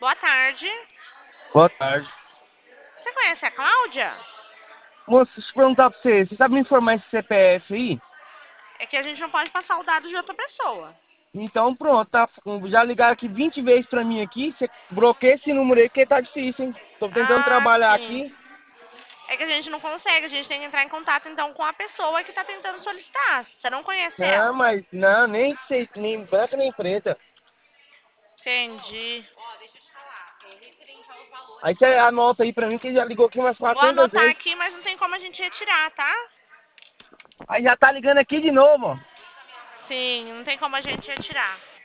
Boa tarde. Boa tarde. Você conhece a Cláudia? Moço, deixa eu perguntar pra você. Você sabe me informar esse CPF aí? É que a gente não pode passar o dado de outra pessoa. Então pronto, tá? Já ligaram aqui 20 vezes pra mim aqui. Você bloqueia esse número aí porque tá difícil, hein? Tô tentando Ah, trabalhar sim. aqui. É que a gente não consegue, a gente tem que entrar em contato então com a pessoa que tá tentando solicitar. Você não conhece Não, ela? mas não, nem sei, nem branca nem preta. Entendi. Aí você anota aí pra mim que já ligou aqui umas Vou 400 anotar vezes. aqui, mas não tem como a gente retirar, tá? Aí já tá ligando aqui de novo, ó. Sim, não tem como a gente retirar.